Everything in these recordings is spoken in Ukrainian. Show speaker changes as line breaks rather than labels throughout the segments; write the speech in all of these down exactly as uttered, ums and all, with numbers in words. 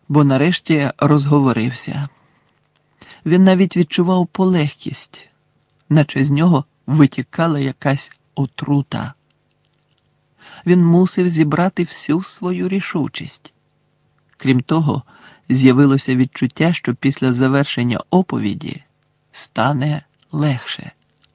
бо нарешті розговорився. Він навіть відчував полегкість, наче з нього витікала якась отрута. Він мусив зібрати всю свою рішучість. Крім того, з'явилося відчуття, що після завершення оповіді стане легше.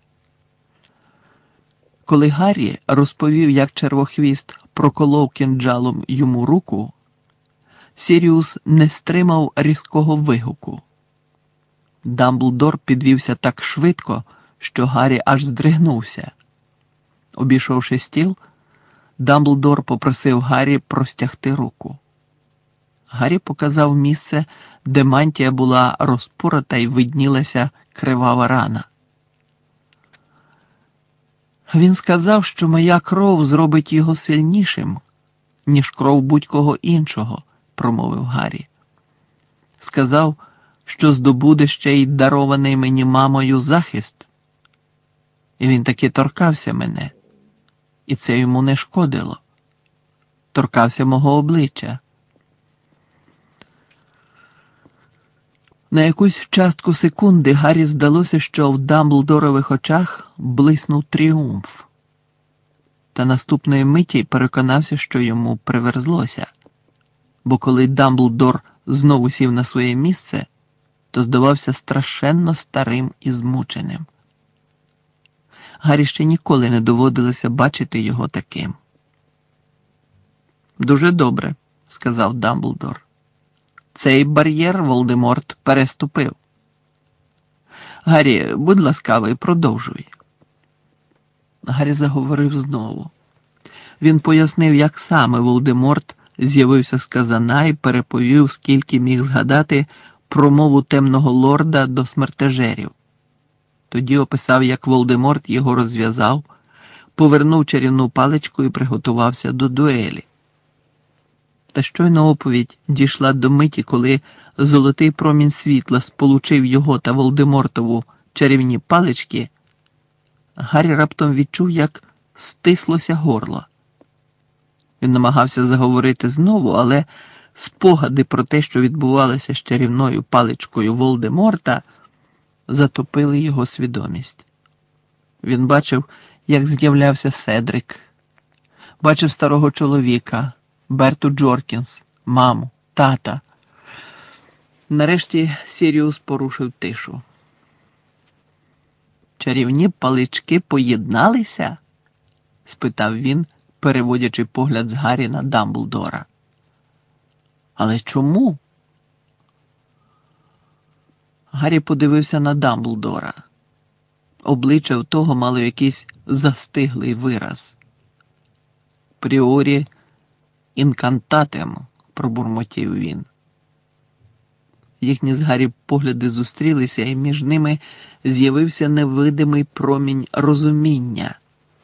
Коли Гаррі розповів, як червохвіст проколов кинджалом йому руку, Сіріус не стримав різкого вигуку. Дамблдор підвівся так швидко, що Гаррі аж здригнувся. Обійшовши стіл, Дамблдор попросив Гаррі простягти руку. Гаррі показав місце, де мантія була розпорота й виднілася кривава рана. Він сказав, що моя кров зробить його сильнішим, ніж кров будь-кого іншого, промовив Гаррі. Сказав, що здобуде ще й дарований мені мамою захист. І він таки торкався мене. І це йому не шкодило. Торкався мого обличчя. На якусь частку секунди Гаррі здалося, що в Дамблдорових очах блиснув тріумф. Та наступної миті переконався, що йому приверзлося. Бо коли Дамблдор знову сів на своє місце, то здавався страшенно старим і змученим. Гаррі ще ніколи не доводилося бачити його таким. «Дуже добре», – сказав Дамблдор. «Цей бар'єр Волдеморт переступив. Гаррі, будь ласкавий, продовжуй». Гаррі заговорив знову. Він пояснив, як саме Волдеморт з'явився з казана і переповів, скільки міг згадати, промову темного лорда до смертежерів. Тоді описав, як Волдеморт його розв'язав, повернув чарівну паличку і приготувався до дуелі. Та щойно оповідь дійшла до миті, коли золотий промінь світла сполучив його та Волдемортову чарівні палички, Гаррі раптом відчув, як стислося горло. Він намагався заговорити знову, але спогади про те, що відбувалося з чарівною паличкою Волдеморта, затопили його свідомість. Він бачив, як з'являвся Седрик, бачив старого чоловіка, Берту Джоркінс, маму, тата. Нарешті Сіріус порушив тишу. «Чарівні палички поєдналися?» – спитав він, переводячи погляд з Гаррі на Дамблдора. «Але чому?» Гаррі подивився на Дамблдора. Обличчя в того мало якийсь застиглий вираз. «Пріорі інкантатем», – пробурмотів він. Їхні з Гаррі погляди зустрілися, і між ними з'явився невидимий промінь розуміння.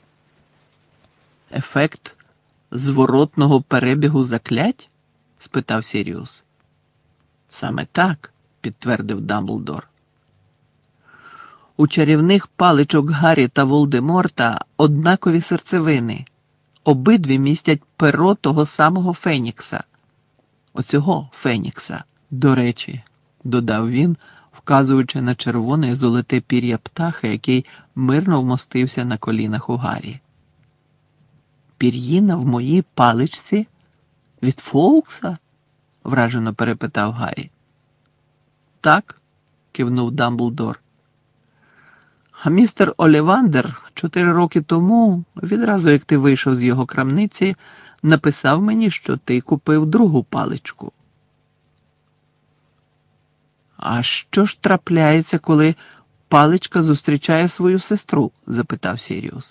«Ефект зворотного перебігу заклять?» – спитав Сіріус. «Саме так», – підтвердив Дамблдор. «У чарівних паличок Гаррі та Волдеморта однакові серцевини. Обидві містять перо того самого Фенікса. Оцього Фенікса, до речі», – додав він, вказуючи на червоне золоте пір'я птаха, який мирно вмостився на колінах у Гаррі. «Пір'їна в моїй паличці? Від Фоукса?» – вражено перепитав Гаррі. «Так», – кивнув Дамблдор. «А містер Олівандер чотири роки тому, відразу як ти вийшов з його крамниці, написав мені, що ти купив другу паличку». «А що ж трапляється, коли паличка зустрічає свою сестру?» – запитав Сіріус.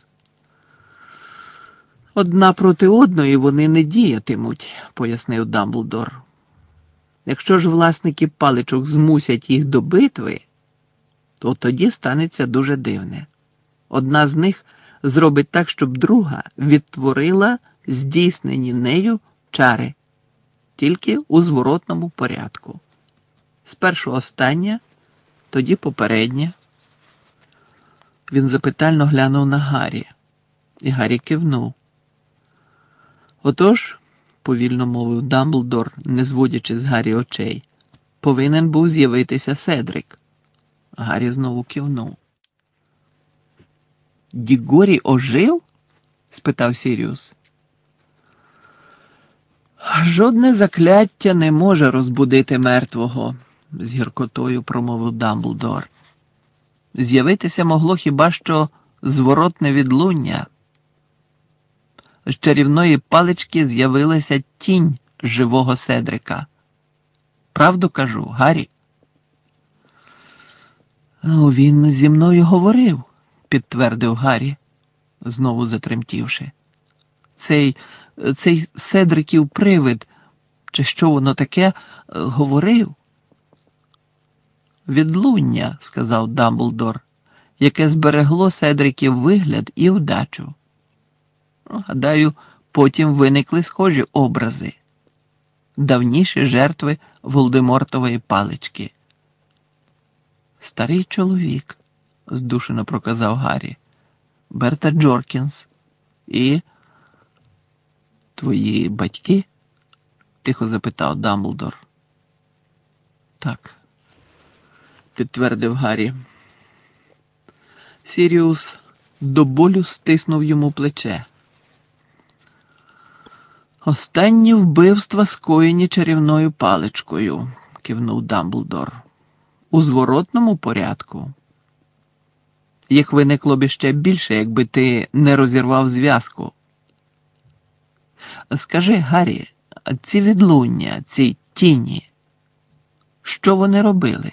«Одна проти одної вони не діятимуть», – пояснив Дамблдор. «Якщо ж власники паличок змусять їх до битви, то тоді станеться дуже дивне. Одна з них зробить так, щоб друга відтворила здійснені нею чари, тільки у зворотному порядку. Спершу остання, тоді попередня». Він запитально глянув на Гаррі, і Гаррі кивнув. «Отож, повільно мовив Дамблдор, не зводячи з Гаррі очей. Повинен був з'явитися Седрик. Гаррі знову кивнув. Дігорі ожив? Спитав Сіріус. Жодне закляття не може розбудити мертвого, з гіркотою промовив Дамблдор. З'явитися могло хіба що зворотне відлуння. З чарівної палички з'явилася тінь живого Седрика. Правду кажу, Гаррі? Ну, він зі мною говорив, підтвердив Гаррі, знову затремтівши. Цей, цей Седриків привид, чи що воно таке, говорив? Відлуння, сказав Дамблдор, яке зберегло Седриків вигляд і вдачу. Гадаю, потім виникли схожі образи. Давніші жертви Волдемортової палички. Старий чоловік, здушено проказав Гаррі. Берта Джоркінс. І... Твої батьки? Тихо запитав Дамблдор. Так, підтвердив Гаррі. Сіріус до болю стиснув йому плече. Останні вбивства скоєні чарівною паличкою, кивнув Дамблдор. У зворотному порядку. Їх виникло б іще більше, якби ти не розірвав зв'язку. Скажи, Гаррі, ці відлуння, ці тіні, що вони робили?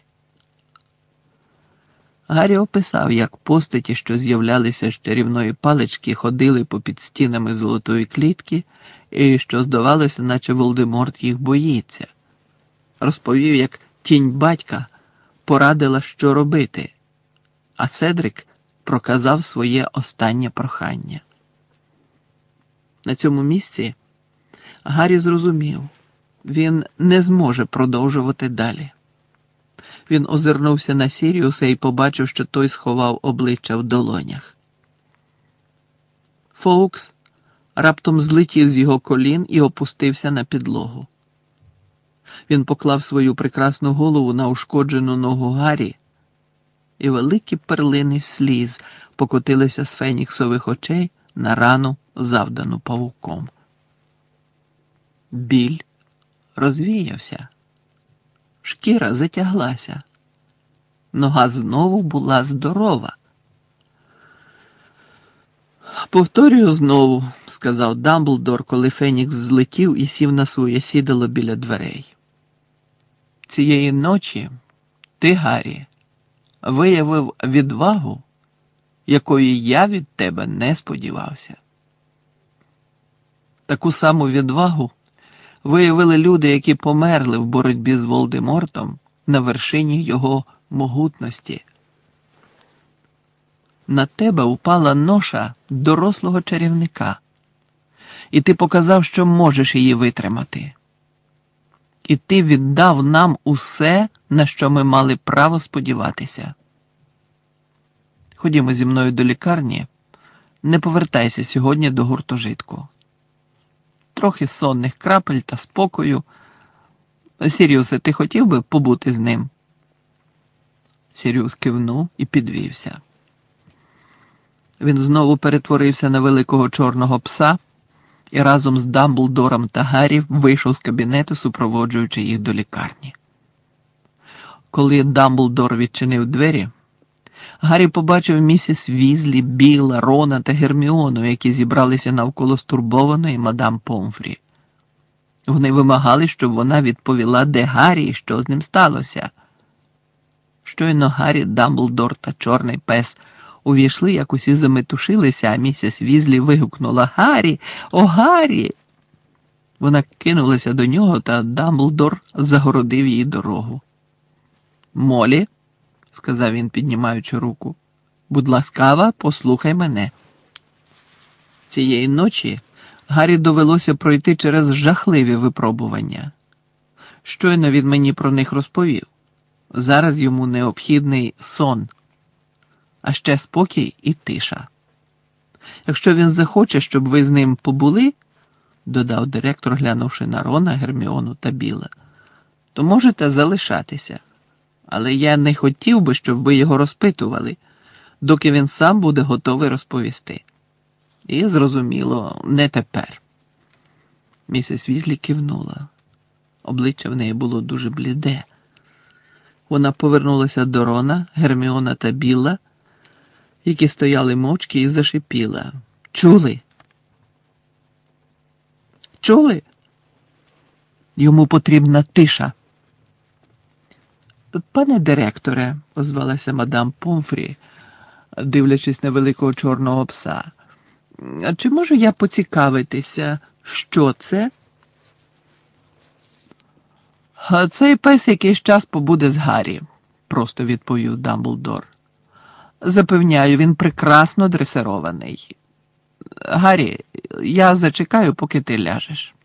Гаррі описав, як постаті, що з'являлися з чарівної палички, ходили попід стінами золотої клітки, і що здавалося, наче Волдеморт їх боїться. Розповів, як тінь батька порадила, що робити, а Седрик проказав своє останнє прохання. На цьому місці Гаррі зрозумів, він не зможе продовжувати далі. Він озирнувся на Сіріуса і побачив, що той сховав обличчя в долонях. Фоукс раптом злетів з його колін і опустився на підлогу. Він поклав свою прекрасну голову на ушкоджену ногу Гаррі, і великі перлини сліз покотилися з феніксових очей на рану, завдану павуком. Біль розвіявся. Шкіра затяглася. Нога знову була здорова. «Повторюю знову», – сказав Дамблдор, коли Фенікс злетів і сів на своє сідало біля дверей. «Цієї ночі ти, Гаррі, виявив відвагу, якої я від тебе не сподівався. Таку саму відвагу виявили люди, які померли в боротьбі з Волдемортом на вершині його могутності. На тебе упала ноша дорослого чарівника, і ти показав, що можеш її витримати. І ти віддав нам усе, на що ми мали право сподіватися. Ходімо зі мною до лікарні, не повертайся сьогодні до гуртожитку. Трохи сонних крапель та спокою. Сіріусе, ти хотів би побути з ним?» Сіріус кивнув і підвівся. Він знову перетворився на великого чорного пса і разом з Дамблдором та Гаррі вийшов з кабінету, супроводжуючи їх до лікарні. Коли Дамблдор відчинив двері, Гаррі побачив місіс Візлі, Біла, Рона та Герміону, які зібралися навколо стурбованої мадам Помфрі. Вони вимагали, щоб вона відповіла, де Гаррі і що з ним сталося. Щойно Гаррі, Дамблдор та Чорний пес увійшли, як усі заметушилися, а місіс Візлі вигукнула «Гаррі! О, Гаррі!». Вона кинулася до нього, та Дамблдор загородив їй дорогу. «Молі», – сказав він, піднімаючи руку, – «будь ласкава, послухай мене». Цієї ночі Гаррі довелося пройти через жахливі випробування. Щойно він мені про них розповів. Зараз йому необхідний сон, а ще спокій і тиша. Якщо він захоче, щоб ви з ним побули, додав директор, глянувши на Рона, Герміону та Біла. То можете залишатися. Але я не хотів би, щоб ви його розпитували, доки він сам буде готовий розповісти. І, зрозуміло, не тепер. Місіс Візлі кивнула. Обличчя в неї було дуже бліде. Вона повернулася до Рона, Герміона та Біла, які стояли мовчки, і зашипіла. Чули? Чули? Йому потрібна тиша. Пане директоре, озвалася мадам Помфрі, дивлячись на великого чорного пса, а чи можу я поцікавитися, що це? Цей пес якийсь час побуде з Гаррі, просто відповів Дамблдор. Запевняю, він прекрасно дресирований. Гаррі, я зачекаю, поки ти ляжеш.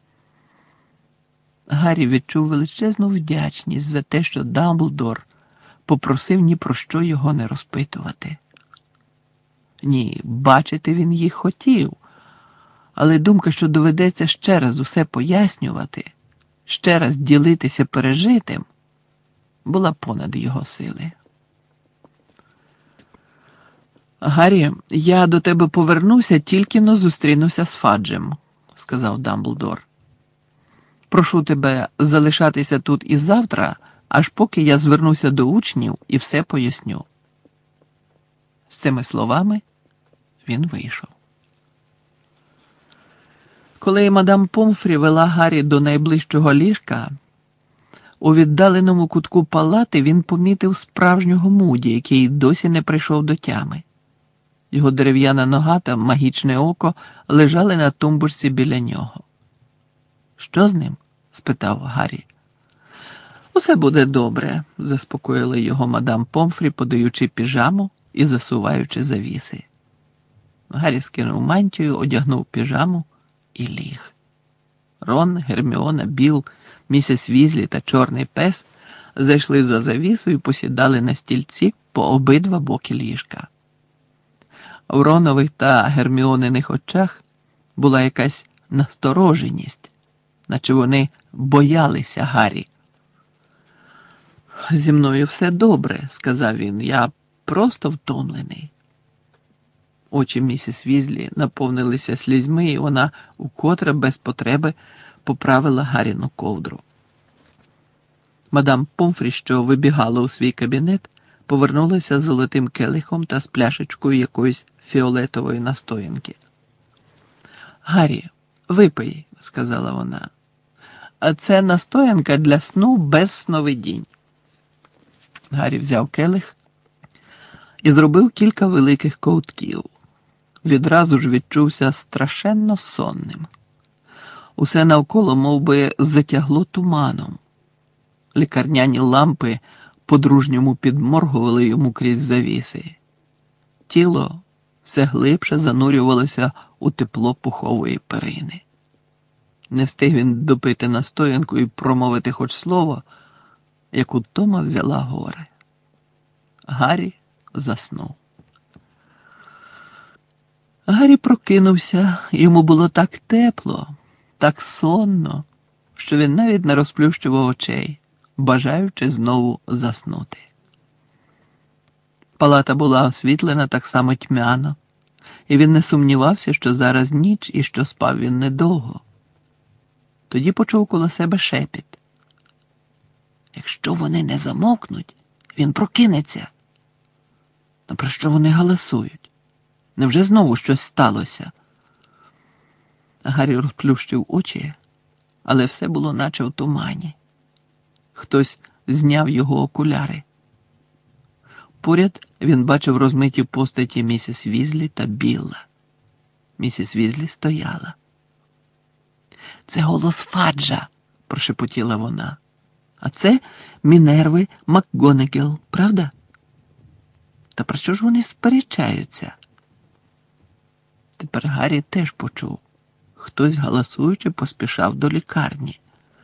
Гаррі відчув величезну вдячність за те, що Дамблдор попросив ні про що його не розпитувати. Ні, бачити він їх хотів, але думка, що доведеться ще раз усе пояснювати, ще раз ділитися пережитим, була понад його сили. «Гаррі, я до тебе повернуся, тільки-но зустрінуся з Фаджем», – сказав Дамблдор. «Прошу тебе залишатися тут і завтра, аж поки я звернуся до учнів і все поясню». З цими словами він вийшов. Коли мадам Помфрі вела Гаррі до найближчого ліжка, у віддаленому кутку палати він помітив справжнього Муді, який досі не прийшов до тями. Його дерев'яна нога та магічне око лежали на тумбочці біля нього. «Що з ним?» – спитав Гаррі. «Усе буде добре», – заспокоїла його мадам Помфрі, подаючи піжаму і засуваючи завіси. Гаррі скинув мантію, одягнув піжаму і ліг. Рон, Герміона, Біл, місіс Візлі та чорний пес зайшли за завісу і посідали на стільці по обидва боки ліжка. В Ронових та Герміониних очах була якась настороженість, наче вони боялися Гаррі. «Зі мною все добре», – сказав він, – «я просто втомлений». Очі місіс Візлі наповнилися слізьми, і вона укотре без потреби поправила Гарріну ковдру. Мадам Помфрі, що вибігала у свій кабінет, повернулася з золотим келихом та з пляшечкою якоїсь фіолетової настоянки. «Гаррі, випий», – сказала вона. «А це настоянка для сну без сновидінь». Гаррі взяв келих і зробив кілька великих ковтків. Відразу ж відчувся страшенно сонним. Усе навколо мов би, затягло туманом. Лікарняні лампи по-дружньому підморгували йому крізь завіси. Тіло все глибше занурювалося у тепло пухової перини. Не встиг він допити настоянку і промовити хоч слово, як утома взяла горе. Гаррі заснув. Гаррі прокинувся, йому було так тепло, так сонно, що він навіть не розплющував очей, бажаючи знову заснути. Палата була освітлена так само тьмяно, і він не сумнівався, що зараз ніч і що спав він недовго. Тоді почув коло себе шепіт. Якщо вони не замовкнуть, він прокинеться. Ну про що вони галасують? Невже знову щось сталося? Гаррі розплющив очі, але все було наче в тумані. Хтось зняв його окуляри. Поряд він бачив розмиті постаті місіс Візлі та Білла. Місіс Візлі стояла. «Це голос Фаджа», – прошепотіла вона. «А це Мінерви МакГонагал, правда? Та про що ж вони сперечаються?» Тепер Гаррі теж почув. Хтось, галасуючи, поспішав до лікарні.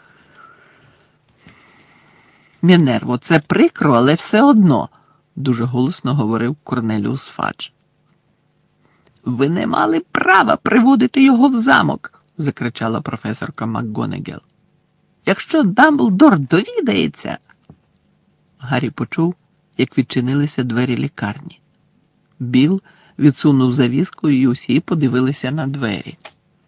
«Мінерво, це прикро, але все одно», – дуже голосно говорив Корнеліус Фадж. «Ви не мали права приводити його в замок», закричала професорка МакГонагал. Якщо Дамблдор довідається. Гаррі почув, як відчинилися двері лікарні. Білл відсунув завіску, і усі подивилися на двері.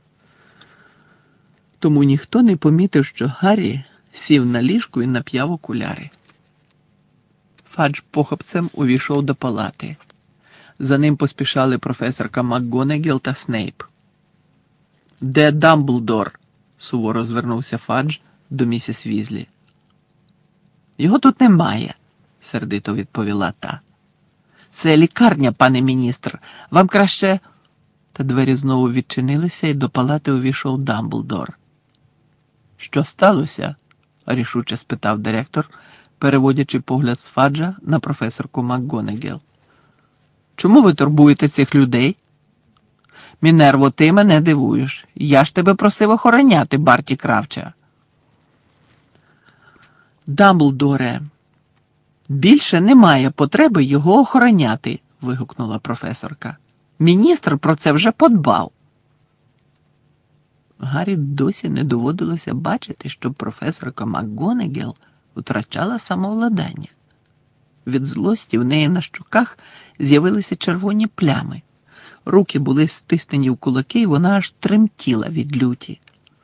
Тому ніхто не помітив, що Гаррі сів на ліжку і нап'яв окуляри. Фадж похапцем увійшов до палати. За ним поспішали професорка МакГонагал та Снейп. «Де Дамблдор?» – суворо звернувся Фадж до місіс Візлі. «Його тут немає», – сердито відповіла та. «Це лікарня, пане міністр. Вам краще...» Та двері знову відчинилися, і до палати увійшов Дамблдор. «Що сталося?» – рішуче спитав директор, переводячи погляд з Фаджа на професорку МакГонагал. «Чому ви турбуєте цих людей?» «Мінерво, ти мене дивуєш. Я ж тебе просив охороняти Барті Кравча». «Дамблдоре, більше немає потреби його охороняти», – вигукнула професорка. «Міністр про це вже подбав». Гаррі досі не доводилося бачити, що професорка МакГонагал втрачала самовладання. Від злості в неї на щоках з'явилися червоні плями. Руки були стиснені в кулаки, і вона аж тремтіла від люті.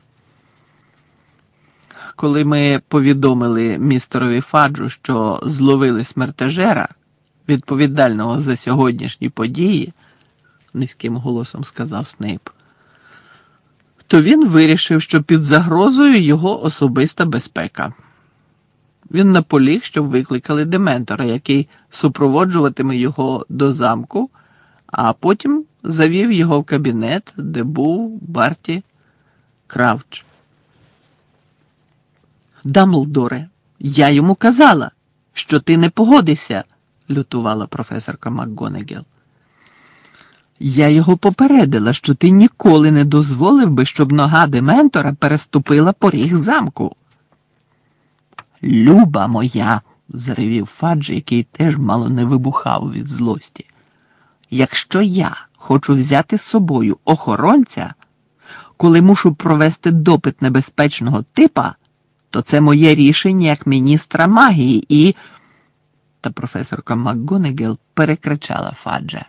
Коли ми повідомили містерові Фаджу, що зловили смертежера, відповідального за сьогоднішні події, низьким голосом сказав Снейп, то він вирішив, що під загрозою його особиста безпека. Він наполіг, щоб викликали дементора, який супроводжуватиме його до замку, а потім завів його в кабінет, де був Барті Кравч. «Дамблдоре, я йому казала, що ти не погодишся», – лютувала професорка МакГонагал. «Я його попередила, що ти ніколи не дозволив би, щоб нога дементора переступила поріг замку». «Люба моя», – заревів Фадж, який теж мало не вибухав від злості. «Якщо я хочу взяти з собою охоронця, коли мушу провести допит небезпечного типа, то це моє рішення як міністра магії і...» Та професорка МакГонагал перекричала Фаджа.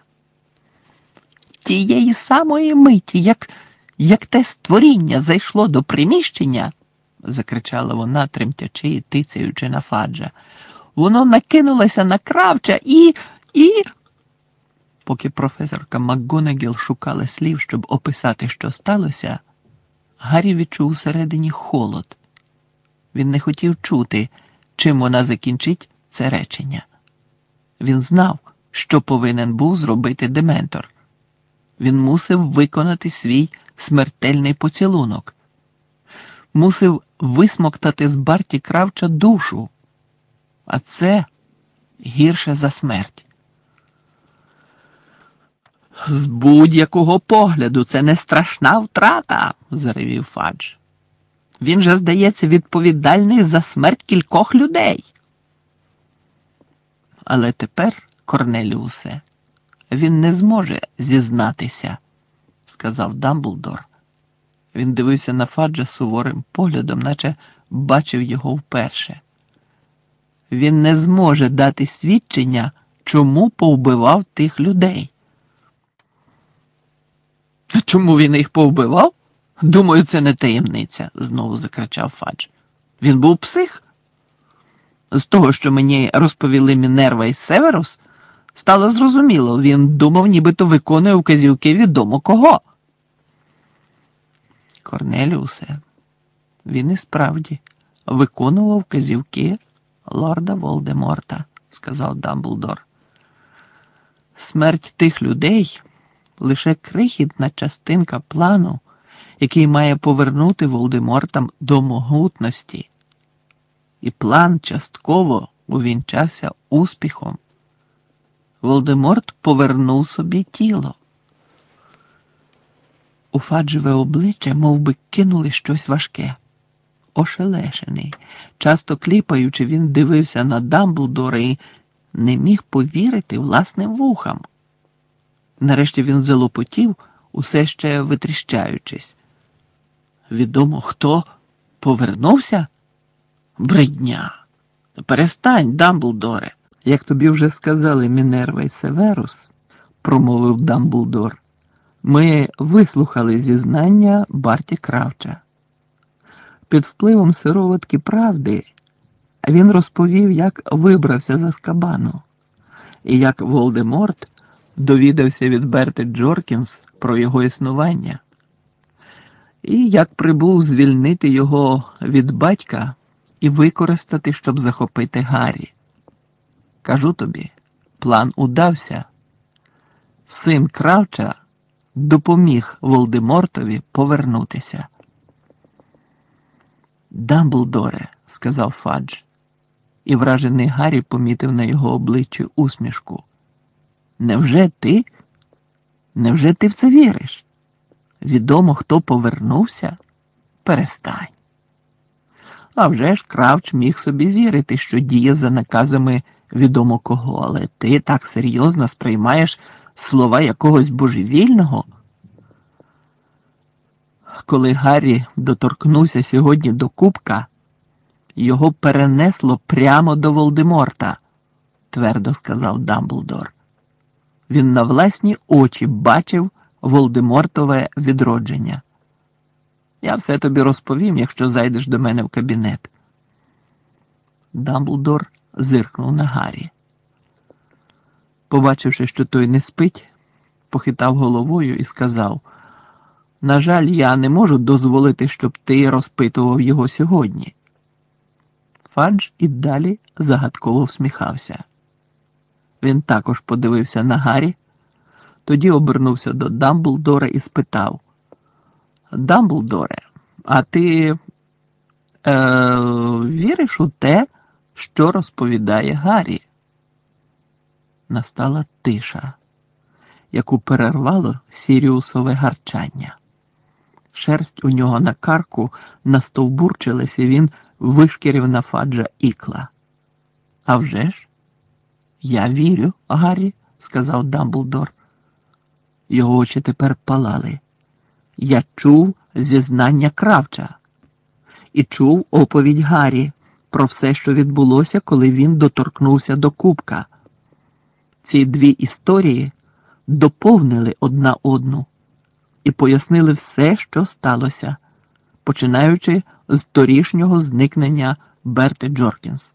«Тієї самої миті, як, як те створіння зайшло до приміщення», – закричала вона, тремтячи і тицяючи на Фаджа, «воно накинулося на Кравча і... і...» Поки професорка МакГонагал шукала слів, щоб описати, що сталося, Гаррі відчув усередині холод. Він не хотів чути, чим вона закінчить це речення. Він знав, що повинен був зробити дементор. Він мусив виконати свій смертельний поцілунок. Мусив висмоктати з Барті Кравча душу. А це гірше за смерть. «З будь-якого погляду це не страшна втрата», – заревів Фадж. «Він же, здається, відповідальний за смерть кількох людей». «Але тепер, Корнеліусе, він не зможе зізнатися», – сказав Дамблдор. Він дивився на Фаджа суворим поглядом, наче бачив його вперше. «Він не зможе дати свідчення, чому повбивав тих людей». «Чому він їх повбивав? Думаю, це не таємниця», – знову закричав Фадж. «Він був псих. З того, що мені розповіли Мінерва і Северус, стало зрозуміло, він думав, нібито виконує вказівки відомо кого». «Корнеліусе, він і справді виконував вказівки лорда Волдеморта», – сказав Дамблдор. «Смерть тих людей – лише крихітна частинка плану, який має повернути Волдемортам до могутності. І план частково увінчався успіхом. Волдеморт повернув собі тіло». У Фаджеве обличчя мов би, кинули щось важке. Ошелешений, часто кліпаючи, він дивився на Дамблдора і не міг повірити власним вухам. Нарешті він залопотів, усе ще витріщаючись. Відомо хто повернувся? Бридня. Перестань, Дамблдоре. Як тобі вже сказали Мінерва і Северус, промовив Дамблдор, ми вислухали зізнання Барті Кравча. Під впливом сироватки правди він розповів, як вибрався з Азкабану, і як Волдеморт довідався від Берти Джоркінс про його існування, і як прибув звільнити його від батька і використати, щоб захопити Гаррі. Кажу тобі, план удався. Син Кравча допоміг Волдемортові повернутися. «Дамблдоре», – сказав Фадж, і вражений Гаррі помітив на його обличчі усмішку. «Невже ти? Невже ти в це віриш? Відомо, хто повернувся? Перестань». А вже ж Кравч міг собі вірити, що діє за наказами відомо кого, але ти так серйозно сприймаєш слова якогось божевільного? Коли Гаррі доторкнувся сьогодні до кубка, його перенесло прямо до Волдеморта, твердо сказав Дамблдор. Він на власні очі бачив Волдемортове відродження. Я все тобі розповім, якщо зайдеш до мене в кабінет. Дамблдор зиркнув на Гаррі. Побачивши, що той не спить, похитав головою і сказав: «На жаль, я не можу дозволити, щоб ти розпитував його сьогодні». Фадж і далі загадково всміхався. Він також подивився на Гаррі, тоді обернувся до Дамблдора і спитав: «Дамблдоре, а ти е, віриш у те, що розповідає Гаррі?» Настала тиша, яку перервало Сіріусове гарчання. Шерсть у нього на карку настовбурчилась, і він вишкірив на Фаджа ікла. «А вже ж? Я вірю, Гаррі», – сказав Дамблдор. Його очі тепер палали. «Я чув зізнання Кравча і чув оповідь Гаррі про все, що відбулося, коли він доторкнувся до кубка. Ці дві історії доповнили одна одну і пояснили все, що сталося, починаючи з торішнього зникнення Берти Джоркінс».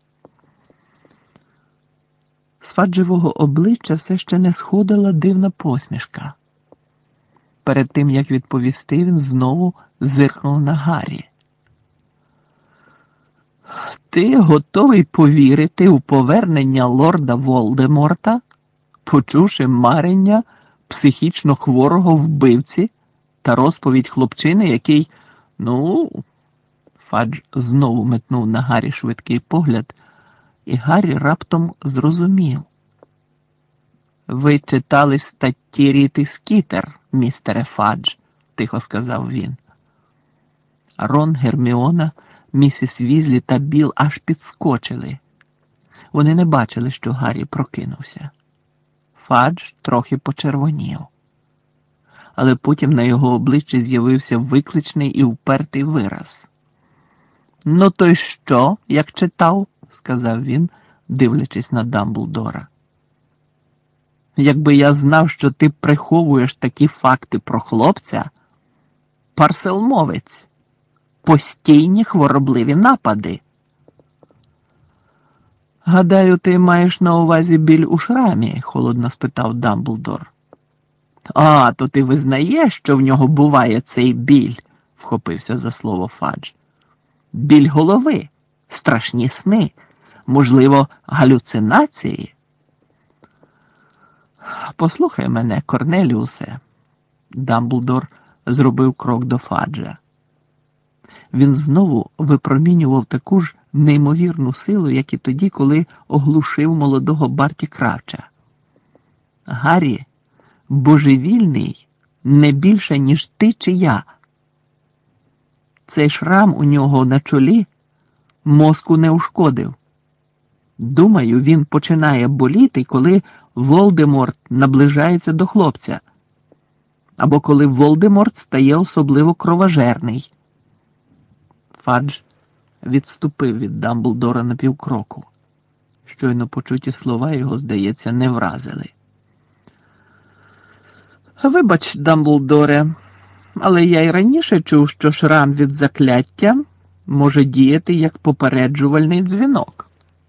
З Фаджевого обличчя все ще не сходила дивна посмішка. Перед тим, як відповісти, він знову зиркнув на Гаррі. «Ти готовий повірити у повернення лорда Волдеморта, почувши марення психічно хворого вбивці та розповідь хлопчини, який, ну...» Фадж знову метнув на Гаррі швидкий погляд, і Гаррі раптом зрозумів. «Ви читали статті Ріти Скітер, містере Фадж», – тихо сказав він. Рон, Герміона, місіс Візлі та Біл аж підскочили. Вони не бачили, що Гаррі прокинувся. Фадж трохи почервонів. Але потім на його обличчі з'явився викличний і впертий вираз. «Ну то й що, як читав?» – сказав він, дивлячись на Дамблдора. «Якби я знав, що ти приховуєш такі факти про хлопця, парселмовець, постійні хворобливі напади». «Гадаю, ти маєш на увазі біль у шрамі?» – холодно спитав Дамблдор. «А, то ти визнаєш, що в нього буває цей біль?» – вхопився за слово Фадж. «Біль голови, страшні сни, можливо, галюцинації?» «Послухай мене, Корнеліусе», – Дамблдор зробив крок до Фаджа. Він знову випромінював таку ж неймовірну силу, як і тоді, коли оглушив молодого Барті Кравча. «Гаррі божевільний не більше, ніж ти чи я. Цей шрам у нього на чолі мозку не ушкодив. Думаю, він починає боліти, коли Волдеморт наближається до хлопця. Або коли Волдеморт стає особливо кровожерний. Фадж відступив від Дамблдора на півкроку. Щойно почуті слова його, здається, не вразили. «Вибач, Дамблдоре, але я й раніше чув, що шрам від закляття може діяти як попереджувальний дзвінок».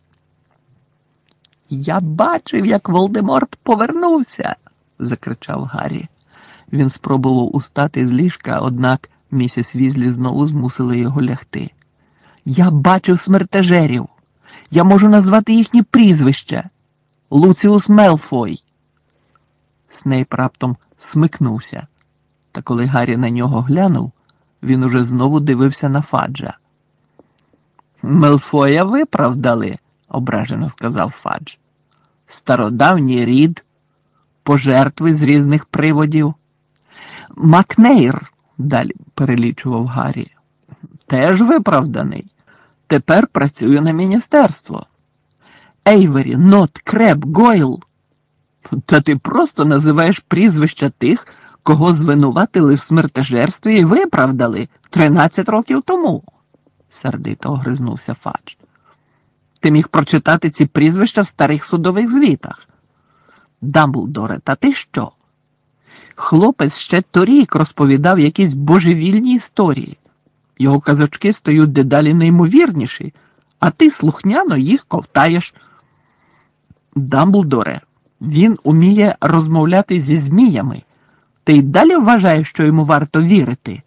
«Я бачив, як Волдеморт повернувся!» – закричав Гаррі. Він спробував устати з ліжка, однак місіс Візлі знову змусила його лягти. «Я бачив смертежерів! Я можу назвати їхні прізвища! Луціус Мелфой!» Снейп раптом смикнувся, та коли Гаррі на нього глянув, він уже знову дивився на Фаджа. «Мелфоя виправдали», – ображено сказав Фадж. «Стародавній рід, пожертви з різних приводів». «Макнейр», – далі перелічував Гаррі, – «теж виправданий. Тепер працюю на міністерство. Ейвері, Нот, Креб, Гойл». «Та ти просто називаєш прізвища тих, кого звинуватили в смертежерстві і виправдали тринадцять років тому», – сердито огризнувся Фадж. «Ти міг прочитати ці прізвища в старих судових звітах». «Дамблдоре, та ти що? Хлопець ще торік розповідав якісь божевільні історії. Його казочки стають дедалі неймовірніші, а ти слухняно їх ковтаєш». «Дамблдоре, він уміє розмовляти зі зміями. Ти й далі вважаєш, що йому варто вірити?»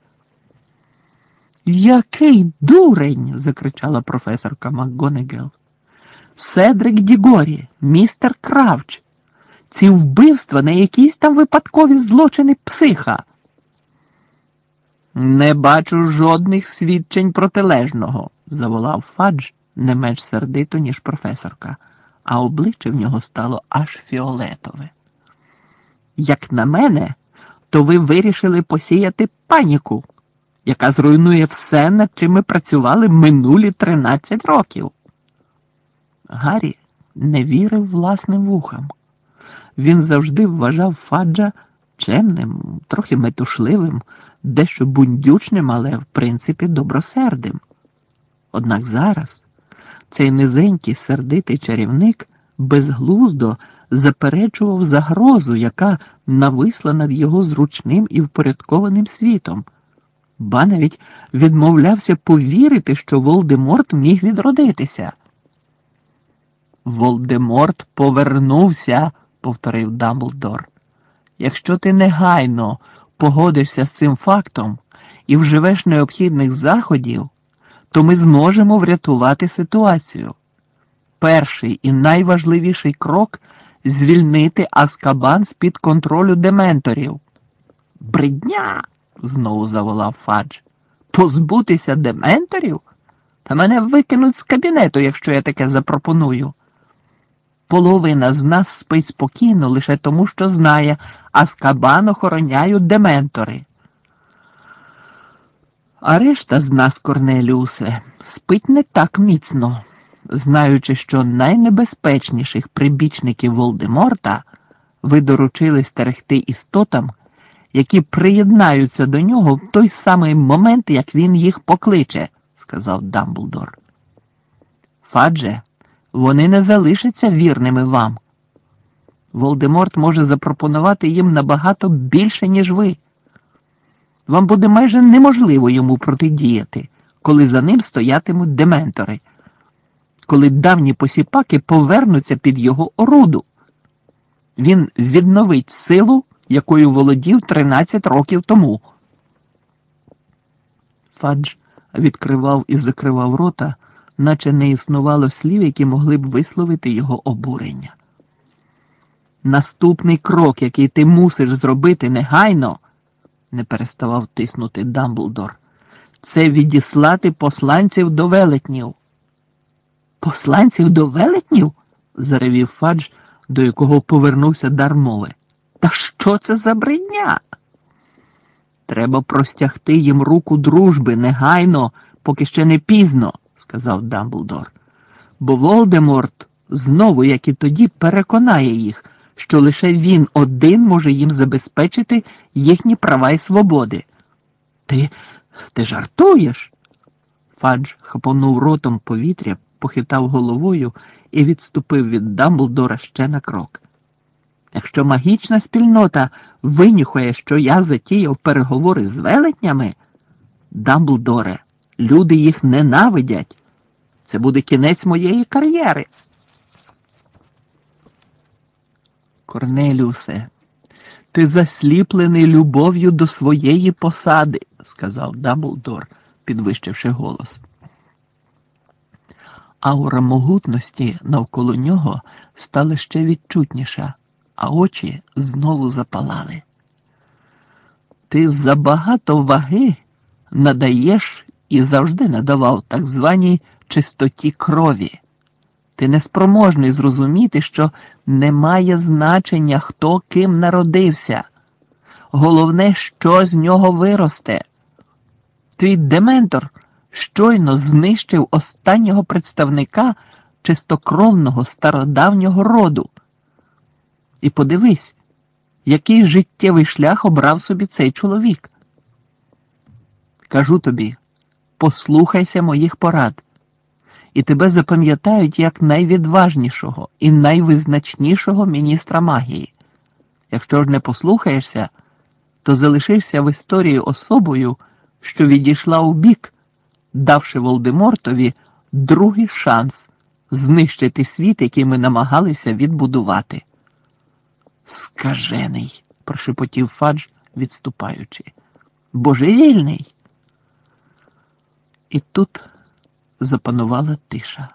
«Який дурень!» – закричала професорка МакГонагал. «Седрик Дігорі, містер Кравч. Ці вбивства не якісь там випадкові злочини психа». «Не бачу жодних свідчень протилежного», – заволав Фадж не менш сердито, ніж професорка, а обличчя в нього стало аж фіолетове. «Як на мене, то ви вирішили посіяти паніку, яка зруйнує все, над чим ми працювали минулі тринадцять років». Гаррі не вірив власним вухам. Він завжди вважав Фаджа чемним, трохи метушливим, дещо бундючним, але в принципі добросердим. Однак зараз цей низенький сердитий чарівник безглуздо заперечував загрозу, яка нависла над його зручним і впорядкованим світом, ба навіть відмовлявся повірити, що Волдеморт міг відродитися. «Волдеморт повернувся», – повторив Дамблдор. «Якщо ти негайно погодишся з цим фактом і вживеш необхідних заходів, то ми зможемо врятувати ситуацію. Перший і найважливіший крок – звільнити Азкабан з-під контролю дементорів». «Бридня!» – знову заволав Фадж. «Позбутися дементорів? Та мене викинуть з кабінету, якщо я таке запропоную. Половина з нас спить спокійно лише тому, що знає, Азкабан охороняють дементори. А решта з нас, Корнеліусе, спить не так міцно, знаючи, що найнебезпечніших прибічників Волдеморта ви доручили стерегти істотам, які приєднаються до нього в той самий момент, як він їх покличе», – сказав Дамблдор. «Фадже, вони не залишаться вірними вам. Волдеморт може запропонувати їм набагато більше, ніж ви. Вам буде майже неможливо йому протидіяти, коли за ним стоятимуть дементори, коли давні посіпаки повернуться під його оруду. Він відновить силу, якою володів тринадцять років тому». Фадж відкривав і закривав рота, наче не існувало слів, які могли б висловити його обурення. «Наступний крок, який ти мусиш зробити негайно», – не переставав тиснути Дамблдор, – «це відіслати посланців до велетнів». «Посланців до велетнів?» – заревів Фадж, до якого повернувся дар мови. «Та що це за бридня?» «Треба простягти їм руку дружби негайно, поки ще не пізно», – сказав Дамблдор. «Бо Волдеморт знову, як і тоді, переконає їх, що лише він один може їм забезпечити їхні права і свободи». «Ти... ти жартуєш?» Фадж хапонув ротом повітря, похитав головою і відступив від Дамблдора ще на крок. Якщо магічна спільнота винюхає, що я затіяв переговори з велетнями, Дамблдоре, люди їх ненавидять. Це буде кінець моєї кар'єри. Корнеліусе, ти засліплений любов'ю до своєї посади, сказав Дамблдор, підвищивши голос. Аура могутності навколо нього стала ще відчутніша, а очі знову запалали. Ти забагато ваги надаєш і завжди надавав так званій чистоті крові. Ти неспроможний зрозуміти, що немає значення, хто ким народився. Головне, що з нього виросте. Твій дементор щойно знищив останнього представника чистокровного стародавнього роду. І подивись, який життєвий шлях обрав собі цей чоловік. Кажу тобі, послухайся моїх порад, і тебе запам'ятають як найвідважнішого і найвизначнішого міністра магії. Якщо ж не послухаєшся, то залишишся в історії особою, що відійшла у бік, давши Волдемортові другий шанс знищити світ, який ми намагалися відбудувати. «Скажений!» – прошепотів Фадж, відступаючи. «Божевільний!» І тут запанувала тиша.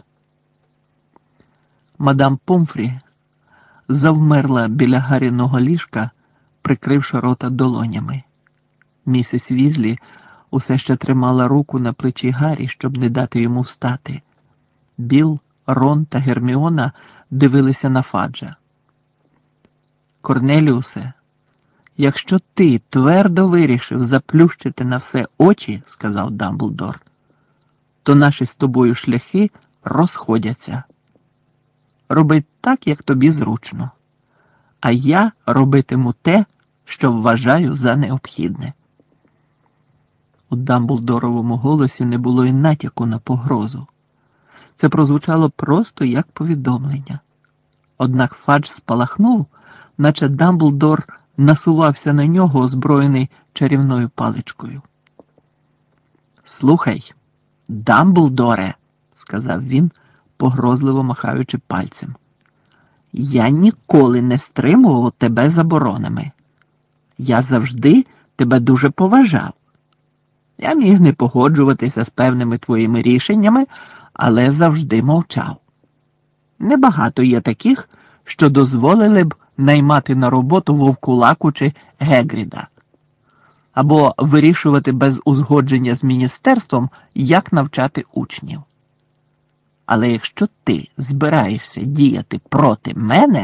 Мадам Помфрі завмерла біля Гарріного ліжка, прикривши рота долонями. Місіс Візлі усе ще тримала руку на плечі Гаррі, щоб не дати йому встати. Білл, Рон та Герміона дивилися на Фаджа. «Корнеліусе, якщо ти твердо вирішив заплющити на все очі, — сказав Дамблдор, — то наші з тобою шляхи розходяться. Роби так, як тобі зручно, а я робитиму те, що вважаю за необхідне». У Дамблдоровому голосі не було й натяку на погрозу. Це прозвучало просто як повідомлення. Однак Фадж спалахнув, наче Дамблдор насувався на нього, озброєний чарівною паличкою. «Слухай, Дамблдоре, — сказав він, погрозливо махаючи пальцем, — я ніколи не стримував тебе заборонами. Я завжди тебе дуже поважав. Я міг не погоджуватися з певними твоїми рішеннями, але завжди мовчав. Небагато є таких, що дозволили б наймати на роботу Вовкулаку чи Гегріда, або вирішувати без узгодження з міністерством, як навчати учнів. Але якщо ти збираєшся діяти проти мене,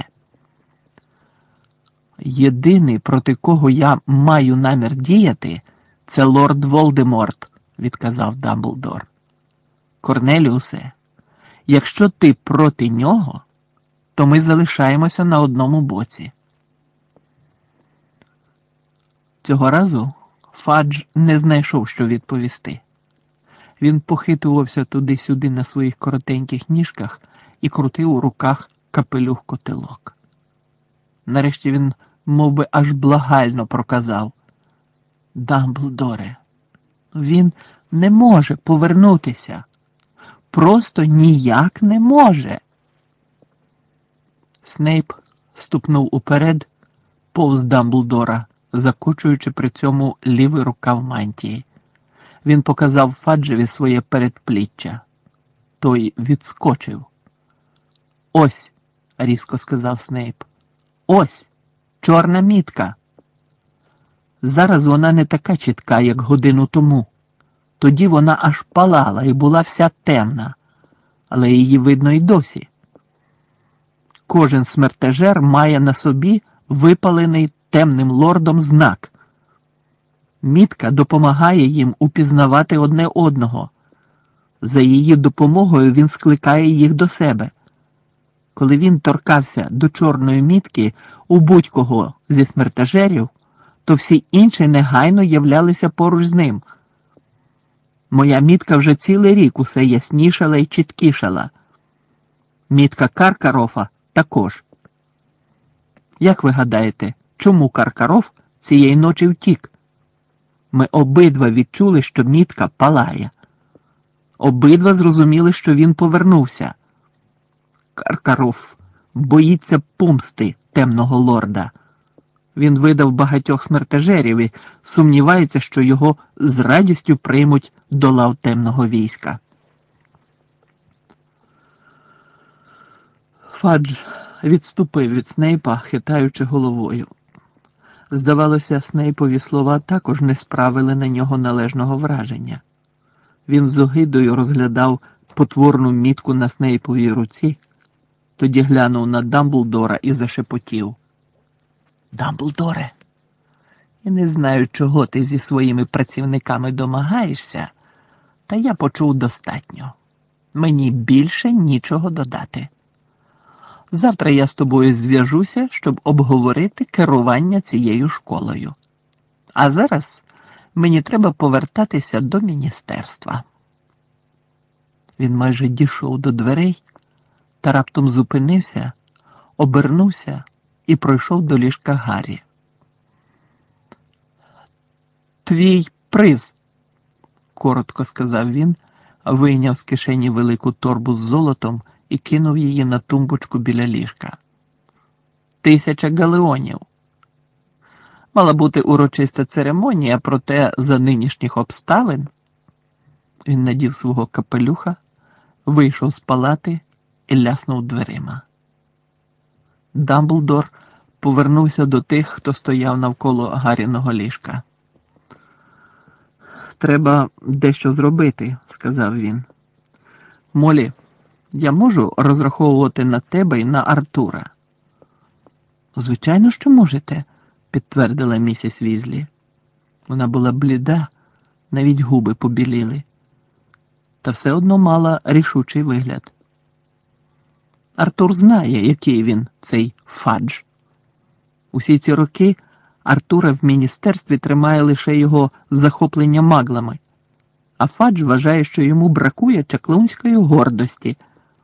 єдиний, проти кого я маю намір діяти, це лорд Волдеморт, — відказав Дамблдор. Корнеліусе, якщо ти проти нього, то ми залишаємося на одному боці. Цього разу Фадж не знайшов, що відповісти. Він похитувався туди-сюди на своїх коротеньких ніжках і крутив у руках капелюх-котелок. Нарешті він мов би, аж благально проказав: «Дамблдоре, він не може повернутися. Просто ніяк не може». Снейп ступнув уперед повз Дамблдора, закочуючи при цьому лівий рукав мантії. Він показав Фаджеві своє передпліччя. Той відскочив. «Ось», – різко сказав Снейп, – «ось, чорна мітка». Зараз вона не така чітка, як годину тому. Тоді вона аж палала і була вся темна, але її видно й досі. Кожен смертежер має на собі випалений темним лордом знак. Мітка допомагає їм упізнавати одне одного. За її допомогою він скликає їх до себе. Коли він торкався до чорної мітки у будь-кого зі смертежерів, то всі інші негайно являлися поруч з ним. Моя мітка вже цілий рік усе яснішала і чіткішала. Мітка Каркарофа також. Як ви гадаєте, чому Каркаров цієї ночі втік? Ми обидва відчули, що мітка палає. Обидва зрозуміли, що він повернувся. Каркаров боїться помсти темного лорда. Він видав багатьох смертежерів і сумнівається, що його з радістю приймуть до лав темного війська. Фадж відступив від Снейпа, хитаючи головою. Здавалося, Снейпові слова також не справили на нього належного враження. Він з огидою розглядав потворну мітку на Снейповій руці, тоді глянув на Дамблдора і зашепотів. «Дамблдоре, я не знаю, чого ти зі своїми працівниками домагаєшся, та я почув достатньо. Мені більше нічого додати. Завтра я з тобою зв'яжуся, щоб обговорити керування цією школою. А зараз мені треба повертатися до міністерства». Він майже дійшов до дверей та раптом зупинився, обернувся і пройшов до ліжка Гаррі. «Твій приз», – коротко сказав він, вийняв з кишені велику торбу з золотом і кинув її на тумбочку біля ліжка. «Тисяча галеонів. Мала бути урочиста церемонія, проте за нинішніх обставин». Він надів свого капелюха, вийшов з палати і ляснув дверима. Дамблдор повернувся до тих, хто стояв навколо Гарріного ліжка. «Треба дещо зробити», – сказав він. «Молі, я можу розраховувати на тебе і на Артура?» «Звичайно, що можете», – підтвердила місіс Візлі. Вона була бліда, навіть губи побіліли. Та все одно мала рішучий вигляд. Артур знає, який він, цей Фадж. Усі ці роки Артура в міністерстві тримає лише його захоплення маглами, а Фадж вважає, що йому бракує чаклунської гордості.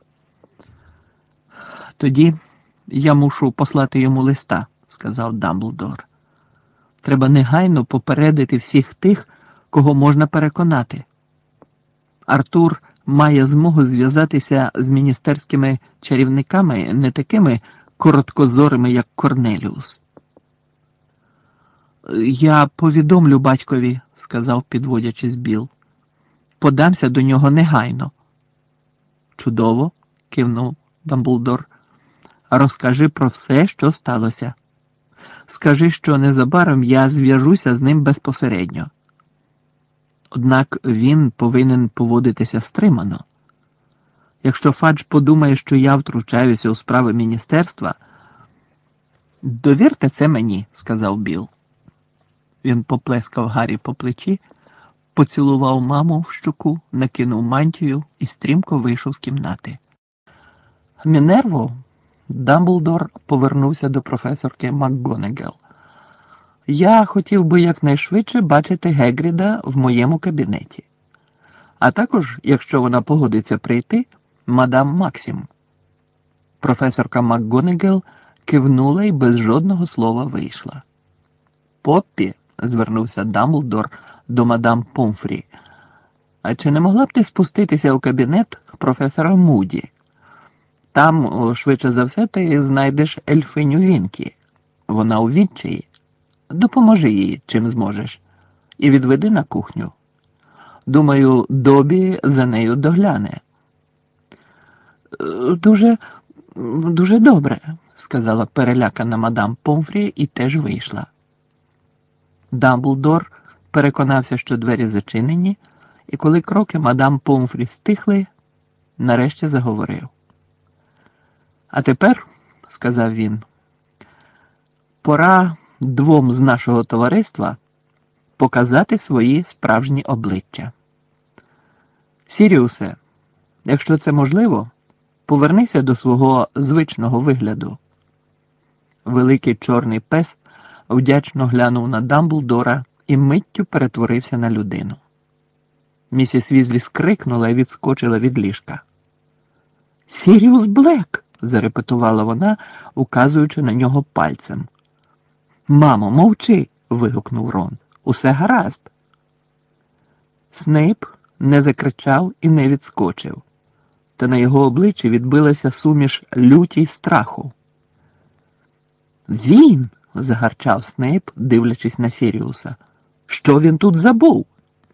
«Тоді я мушу послати йому листа», – сказав Дамблдор. «Треба негайно попередити всіх тих, кого можна переконати. Артур має змогу зв'язатися з міністерськими чарівниками, не такими короткозорими, як Корнеліус». «Я повідомлю батькові», – сказав, підводячись Біл. «Подамся до нього негайно». «Чудово», – кивнув Дамблдор. «Розкажи про все, що сталося. Скажи, що незабаром я зв'яжуся з ним безпосередньо. Однак він повинен поводитися стримано. Якщо Фадж подумає, що я втручаюся у справи міністерства...» «Довірте це мені», – сказав Біл. Він поплескав Гаррі по плечі, поцілував маму в щоку, накинув мантію і стрімко вийшов з кімнати. «Мінерво», – Дамблдор повернувся до професорки МакГонагал. «Я хотів би якнайшвидше бачити Гегріда в моєму кабінеті. А також, якщо вона погодиться прийти, мадам Максім». Професорка МакГонагал кивнула і без жодного слова вийшла. «Поппі», – звернувся Дамблдор до мадам Помфрі, – «а чи не могла б ти спуститися у кабінет професора Муді? Там, швидше за все, ти знайдеш ельфиню Вінкі. Вона у відчаї. Допоможи їй, чим зможеш, і відведи на кухню. Думаю, Добі за нею догляне». «Дуже, дуже добре», – сказала перелякана мадам Помфрі і теж вийшла. Дамблдор переконався, що двері зачинені, і коли кроки мадам Помфрі стихли, нарешті заговорив. «А тепер, – сказав він, – пора двом з нашого товариства показати свої справжні обличчя. Сіріусе, якщо це можливо, повернися до свого звичного вигляду». Великий чорний пес вдячно глянув на Дамблдора і миттю перетворився на людину. Місіс Візлі скрикнула і відскочила від ліжка. «Сіріус Блек!» – зарепетувала вона, указуючи на нього пальцем. «Мамо, мовчи!» – вигукнув Рон. «Усе гаразд!» Снейп не закричав і не відскочив, та на його обличчі відбилася суміш люті й страху. «Він!» – загарчав Снейп, дивлячись на Сіріуса. «Що він тут забув?»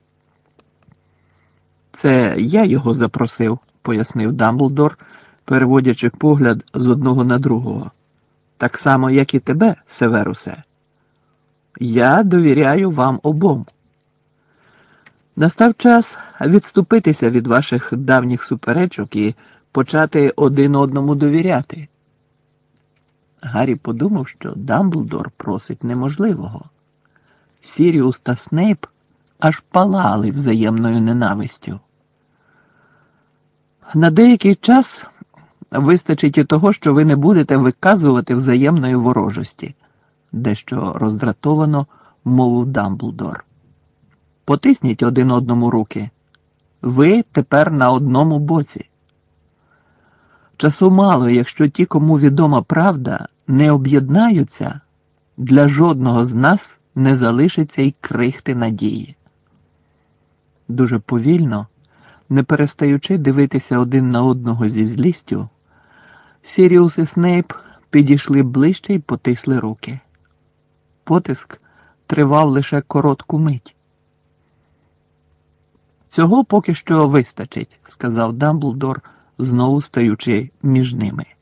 «Це я його запросив», – пояснив Дамблдор, переводячи погляд з одного на другого. «Так само, як і тебе, Северусе. Я довіряю вам обом. Настав час відступитися від ваших давніх суперечок і почати один одному довіряти». Гаррі подумав, що Дамблдор просить неможливого. Сіріус та Снейп аж палали взаємною ненавистю. «На деякий час вистачить і того, що ви не будете виказувати взаємної ворожості», дещо роздратовано мовив Дамблдор. «Потисніть один одному руки. Ви тепер на одному боці. Часу мало, якщо ті, кому відома правда, не об'єднаються, для жодного з нас не залишиться й крихти надії». Дуже повільно, не перестаючи дивитися один на одного зі злістю, Сіріус і Снейп підійшли ближче й потисли руки. Потиск тривав лише коротку мить. «Цього поки що вистачить», – сказав Дамблдор, знову стаючи між ними.